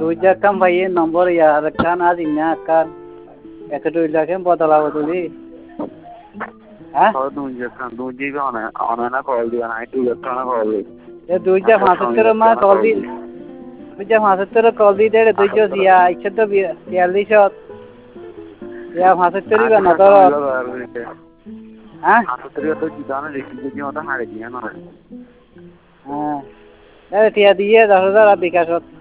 দুইটা কাম পাইয়ে নম্বর ইয়ার কান আজ ইন্না কান এত দুইটা কেম বদলাবো তুই হ্যাঁ দুই অনানা কল দিবা না একটু ইলেকট্রনা কল দি এ দুইটা 75 মা কল দি দুইটা 75 কল দি দে দুইটা ইয়া ইচ্ছা তো 42 ইয়া 75 বা না তো হ্যাঁ 75 তো জিদানো রেখি যদি মত হারে দিয়া না হ্যাঁ এ টিয়া দিয়ে 10,000 বিকাশত